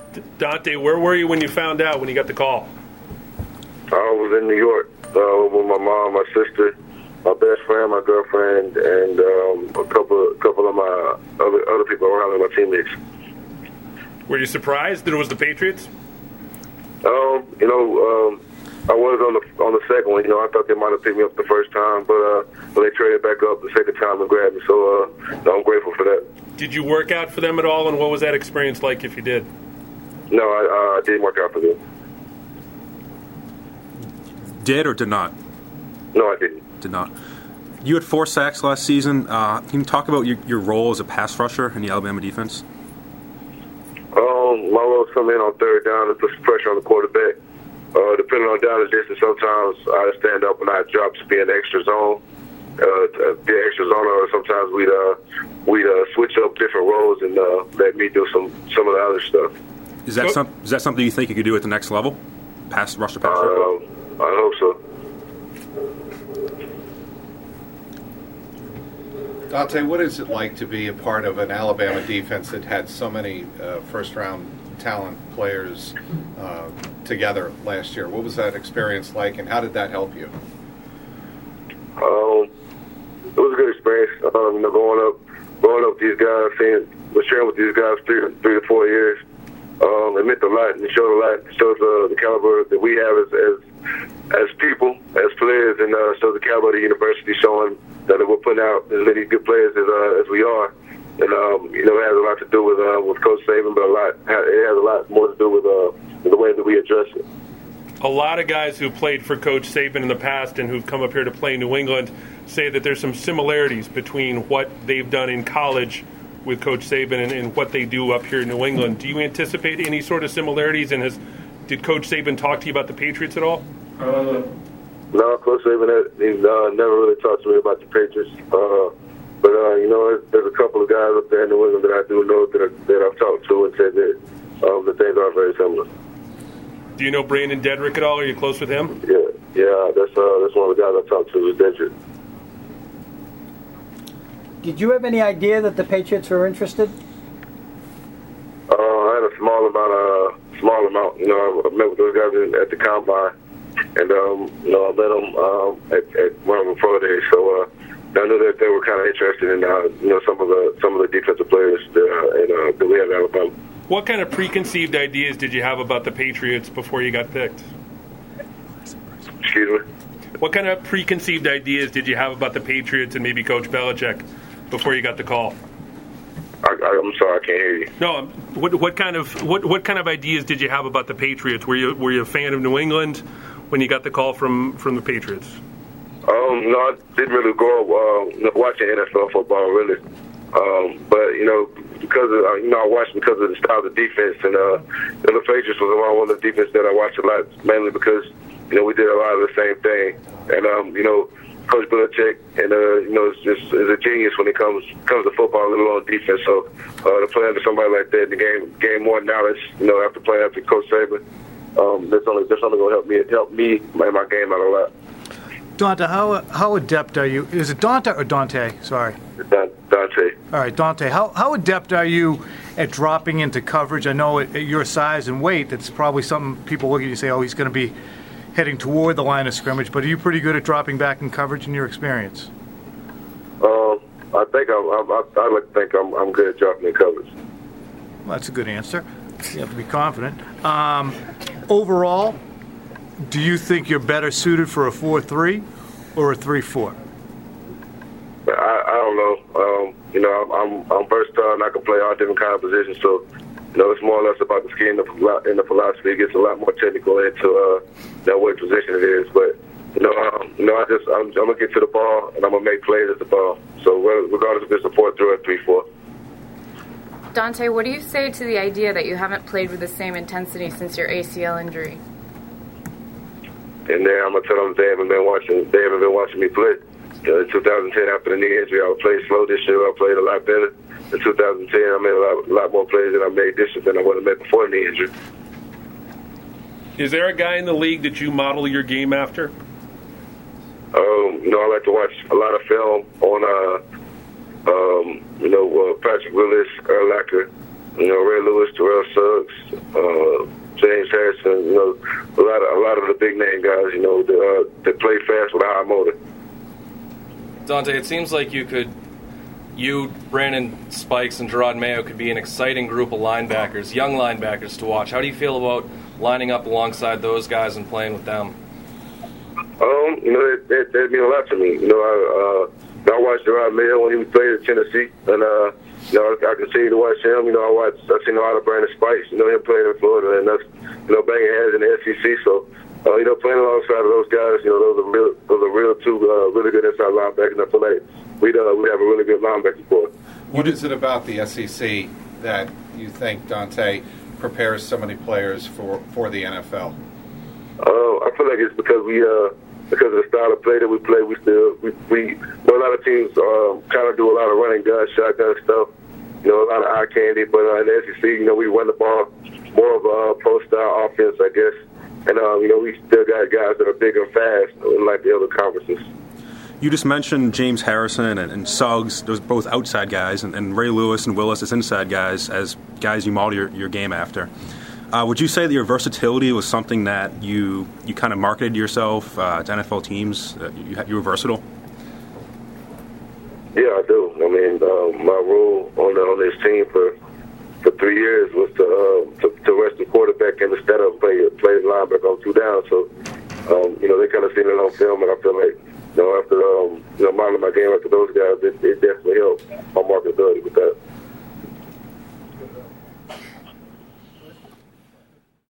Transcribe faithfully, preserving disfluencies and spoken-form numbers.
Dante, where were you when you found out, when you got the call? I was in New York uh, with my mom, my sister, my best friend, my girlfriend, and um, a couple couple of my other other people around me, my teammates. Were you surprised that it was the Patriots? Um, you know, um, I was on the on the second one. You know, I thought they might have picked me up the first time, but uh, but they traded back up the second time and grabbed me. So uh, I'm grateful for that. Did you work out for them at all, and what was that experience like if you did? No, I, uh, I didn't work out for them. Did or did not? No, I didn't. Did not. You had four sacks last season. Uh, can you talk about your, your role as a pass rusher in the Alabama defense? Um, my role is come in on third down and put some pressure on the quarterback. Uh, depending on down and distance, sometimes I stand up and I drop to be an extra zone, uh, be an extra zone, or sometimes we'd uh, we'd uh, switch up different roles and uh, let me do some some of the other stuff. Is that some, is that something you think you could do at the next level? Pass rusher, pass rusher? Uh, I hope so. Dante, what is it like to be a part of an Alabama defense that had so many uh, first-round talent players uh, together last year? What was that experience like, and how did that help you? Um, it was a good experience. Um, you know, going up, going up with these guys, seeing, was sharing with these guys three, three to four years. Um, it meant a lot, and it showed a lot. It shows uh, the caliber that we have as as, as people, as players, and uh, shows the caliber of the university, showing that we're putting out as many good players as uh, as we are. And um, you know, it has a lot to do with uh, with Coach Saban, but a lot it has a lot more to do with uh, the way that we address it. A lot of guys who played for Coach Saban in the past and who've come up here to play in New England say that there's some similarities between what they've done in college with Coach Saban and, and what they do up here in New England. Do you anticipate any sort of similarities? And has did Coach Saban talk to you about the Patriots at all? Uh, no, Coach Saban has uh, never really talked to me about the Patriots. Uh, but uh, you know, there's a couple of guys up there in New England that I do know that, I, that I've talked to and said that um, the things are very similar. Do you know Brandon Dedrick at all? Are you close with him? Yeah, yeah, that's uh, that's one of the guys I talked to is Dedrick. Did you have any idea that the Patriots were interested? Uh, I had a small amount, uh, small amount. You know, I met with those guys in, at the combine, and um, you know, I met them um, at, at one of the pro days. So uh, I knew that they were kind of interested in, uh, you know, some of the some of the defensive players that, uh, and, uh, that we have in Alabama. What kind of preconceived ideas did you have about the Patriots before you got picked? Excuse me. What kind of preconceived ideas did you have about the Patriots and maybe Coach Belichick before you got the call? I, I, I'm sorry, I can't hear you. No, what, what kind of what, what kind of ideas did you have about the Patriots? Were you were you a fan of New England when you got the call from, from the Patriots? Um, no, I didn't really grow up uh, watching N F L football, really. Um, but you know, because of, uh, you know, I watched because of the style of the defense, and uh, you know, the Patriots was one of the defense that I watched a lot, mainly because you know we did a lot of the same thing, and um, you know. Coach Belichick, and uh, you know, is just is a genius when it comes comes to football, let alone defense. So uh, to play under somebody like that, and to gain gain more knowledge, you know, after playing after Coach Saban, um, that's only that's only going to help me help me in my game out a lot. Dante, how how adept are you? Is it Dante or Dante? Sorry. Dante. All right, Dante. How how adept are you at dropping into coverage? I know at, at your size and weight, that's probably something people look at you and say, oh, he's going to be heading toward the line of scrimmage, but are you pretty good at dropping back in coverage in your experience? Um, I think I'm, I'm, I, I like to think I'm, I'm good at dropping in coverage. Well, that's a good answer. You have to be confident. Um, overall, do you think you're better suited for a four three or a three four? I, I don't know. Um, you know, I'm, I'm, I'm versatile and I can play all different kind of positions, so you know, it's more or less about the scheme and the philosophy. It gets a lot more technical into uh, that what position it is. But you know, um, you know, I just I'm, I'm gonna get to the ball and I'm gonna make plays at the ball. So regardless if it's a four three or three four. Dante, what do you say to the idea that you haven't played with the same intensity since your A C L injury? And then I'm gonna tell them they haven't been watching. They haven't been watching me play. Uh, in two thousand ten, after the knee injury, I played slow. This year, I played a lot better. In two thousand ten, I made a lot, a lot more plays than I made this year than I would have made before the knee injury. Is there a guy in the league that you model your game after? Um, you know, I like to watch a lot of film on, uh, um, you know, uh, Patrick Willis, Urlacher, you know, Ray Lewis, Terrell Suggs, uh, James Harrison, you know, a lot of a lot of the big name guys, you know, that, uh, that play fast with a high motor. Dante, it seems like you could, you, Brandon Spikes, and Gerard Mayo could be an exciting group of linebackers, young linebackers to watch. How do you feel about lining up alongside those guys and playing with them? Um, you know, that, that, that mean a lot to me. You know, I, uh, I watched Gerard Mayo when he played at Tennessee, and uh, you know, I, I continue to watch him. You know, I watched, I've seen a lot of Brandon Spikes. You know, him playing in Florida, and that's, you know, banging heads in the S E C. So, uh, you know, playing alongside of those guys, you know, those are real, those are real two uh, really good inside linebackers. And I feel like we uh, we have a really good linebacker core. What is it about the S E C that you think, Dante, prepares so many players for, for the N F L? Uh, I feel like it's because we, uh, because of the style of play that we play, we still, we, we well, a lot of teams um, kind of do a lot of running gun, shotgun stuff, you know, a lot of eye candy. But uh, in the S E C, you know, we run the ball more of a pro-style offense, I guess. And, uh, you know, we still got guys that are big and fast, like the other conferences. You just mentioned James Harrison and, and Suggs, those both outside guys, and, and Ray Lewis and Willis as inside guys, as guys you model your, your game after. Uh, would you say that your versatility was something that you you kind of marketed yourself uh, to N F L teams? Uh, you, you were versatile? Yeah, I do. I mean, uh, my role on the, on this team for for three years was to uh, to, to rest the quarterback and instead of play play the linebacker on two downs. So, um, you know, they kind of seen it on film, and I feel like, you know, after um, you know, modeling my game after those guys, it, it definitely helped my marketability with that.